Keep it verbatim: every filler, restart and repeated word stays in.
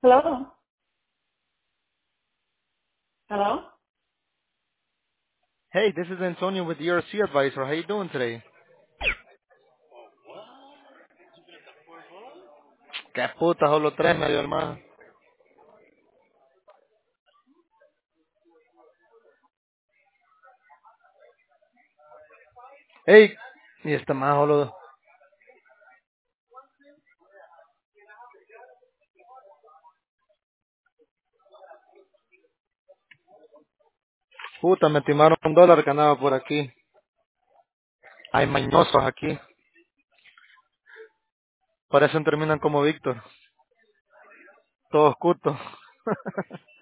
Hello? Hello? Hey, this is Antonio with E R C Advisor. How you doing today? Qué puta, solo tres medio hermano. Hey, y esta más solo. Puta, me timaron un dólar que andaba por aquí. Hay mañosos aquí. Parecen terminan como Víctor. Todos cutos.